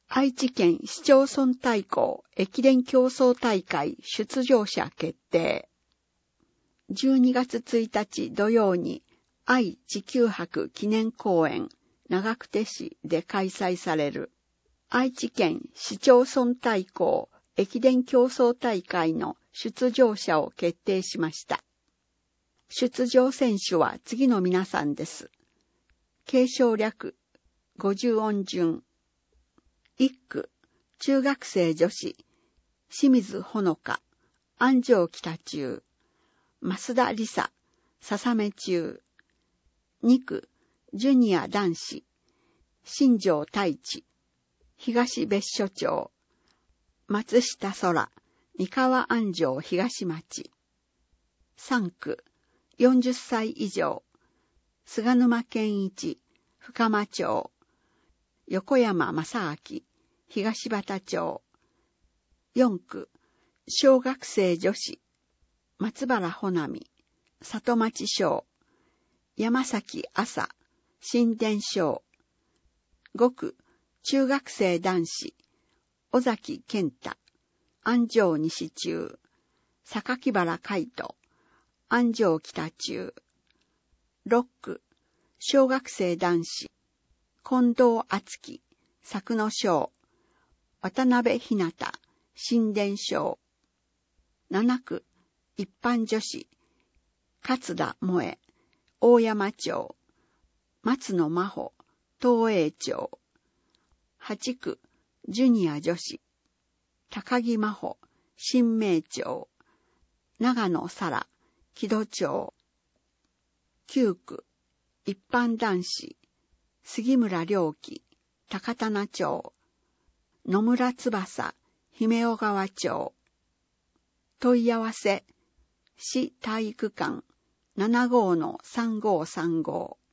愛知県市町村対抗駅伝競争大会出場者決定。12月1日土曜に愛・地球博記念公園長久手市で開催される愛知県市町村対抗駅伝競争大会の出場者を決定しました。出場選手は次の皆さんです。継承略50音順。1区、中学生女子、清水ほのか、安城北中、増田理沙、笹目中。2区、ジュニア男子、新庄太一、東別所町、松下空、三河安城東町。3区、40歳以上、菅沼健一、深間町、横山正明、東畑町。4区、小学生女子、松原穂波、里町小、山崎朝、新田小。5区、中学生男子、尾崎健太、安城西中、榊原海斗、安城北中。6区、小学生男子、近藤敦樹、佐久野小、渡辺ひなた、新田小。7区、一般女子、勝田萌え、大山町、松野真帆、東栄町。8区、ジュニア女子、高木真帆、新名町、長野沙羅、木戸町。9区、一般男子、杉村良樹、高棚町、野村翼、姫尾川町。問い合わせ、市体育館 75-3535